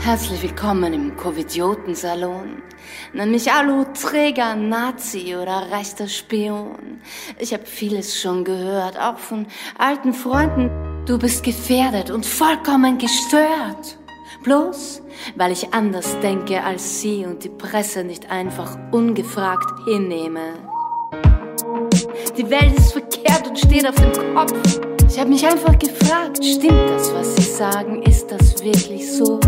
Herzlich willkommen im Covidioten-Salon. Nenn mich Alu-Träger, Nazi oder rechter Spion. Ich hab vieles schon gehört, auch von alten Freunden. Du bist gefährdet und vollkommen gestört. Bloß, weil ich anders denke als sie und die Presse nicht einfach ungefragt hinnehme. Die Welt ist verkehrt und steht auf dem Kopf. Ich hab mich einfach gefragt, stimmt das, was sie sagen? Ist das wirklich so?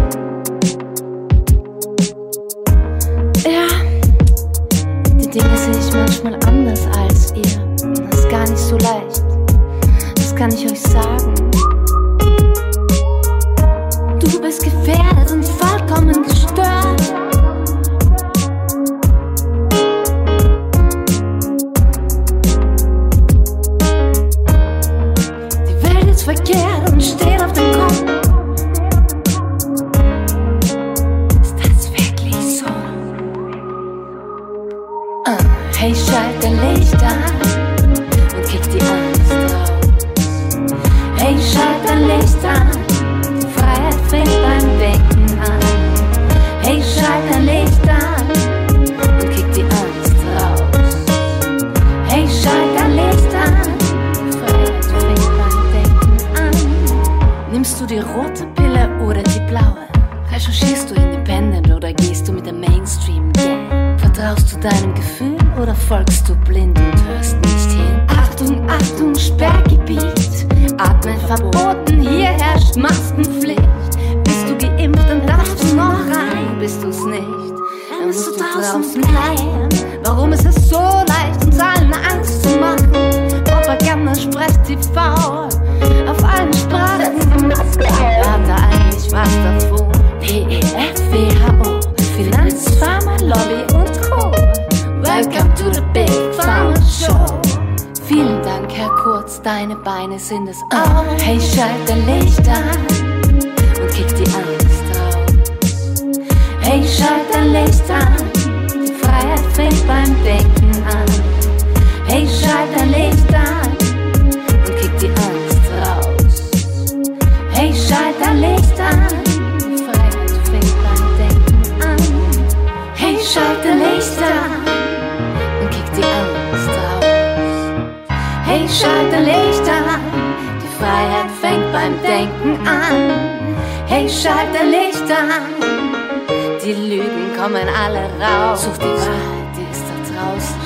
Ja, die Dinge sehe ich manchmal anders als ihr. Das ist gar nicht so leicht, das kann ich euch sagen. Du bist gefährdet und vollkommen gestört. Die Welt ist verkehrt und steht auf dem Kopf. Hey, schalt dein Licht an und kick die Angst raus. Hey, schalt dein Licht an, die Freiheit fängt beim Denken an. Hey, schalt dein Licht an und kick die Angst raus. Hey, schalt dein Licht an, die Freiheit fängt beim Denken an. Nimmst du die rote Pille oder die blaue? Recherchierst du independent oder gehst du mit der Mainstream-Gang? Vertraust du deinem Gefühl oder folgst du blind und hörst nicht hin? Achtung, Achtung, Sperrgebiet. Atmen verboten, hier herrscht Maskenpflicht. Bist du geimpft, dann darfst du noch rein. Bist du's nicht, dann musst du draußen bleiben. Warum ist es so leicht, uns allen Angst zu machen? Propaganda, Sprech, TV, auf allen Sprachen. Wer hat da eigentlich was davon? WEF, WHO, Finanz, Pharma, Lobby und Co. Welcome to the Big Pharma Show. Vielen Dank, Herr Kurz, deine Beine sind es auch. Hey, schalt dein Licht an und kick die Angst raus. Hey, schalt dein Licht an, die Freiheit fängt beim Denken an. Hey, schalt dein Licht an und kick die Angst raus. Hey, schalt dein Licht an, die Freiheit fängt beim Denken an. Hey, schalt dein Licht an und kick die Angst raus. Hey, schalt dein Licht an, die Freiheit fängt beim Denken an. Hey, schalt dein Licht an, die Lügen kommen alle raus. Such die Wahrheit, die ist da draußen.